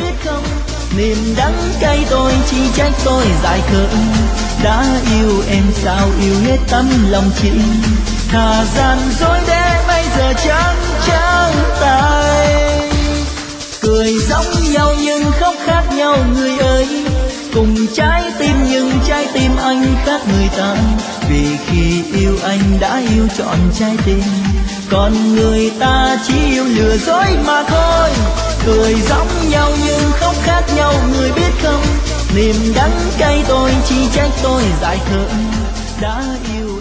biết không, niềm đắng cay tôi chỉ trách tôi dại khờ. Đã yêu em sao yêu hết tấm lòng chị, thà gian dối để bây giờ trắng trắng tay. Cười giống nhau nhưng khóc khác nhau người ơi, cùng trái tim nhưng trái tim anh khác người ta. Vì khi yêu anh đã yêu trọn trái tim, còn người ta chỉ yêu lừa dối mà thôi. Cười giống nhau nhưng khóc khác nhau người biết không, niềm đắng cay tôi chỉ trách tôi dại khờ. Đã yêu